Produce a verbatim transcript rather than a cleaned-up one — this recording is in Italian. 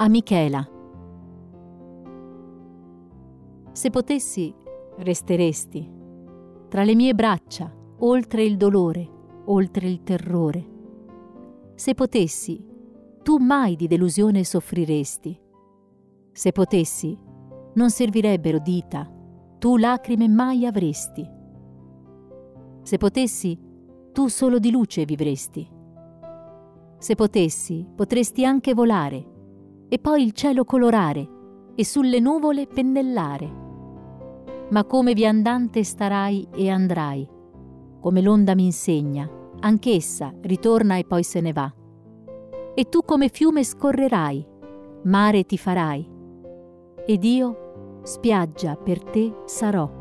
A Michela. Se potessi, resteresti tra le mie braccia, oltre il dolore, oltre il terrore. Se potessi, tu mai di delusione soffriresti. Se potessi, non servirebbero dita, tu lacrime mai avresti. Se potessi, tu solo di luce vivresti. Se potessi, potresti anche volare, e poi il cielo colorare, e sulle nuvole pennellare. Ma come viandante starai e andrai, come l'onda mi insegna, anch'essa ritorna e poi se ne va. E tu come fiume scorrerai, mare ti farai, ed io spiaggia per te sarò.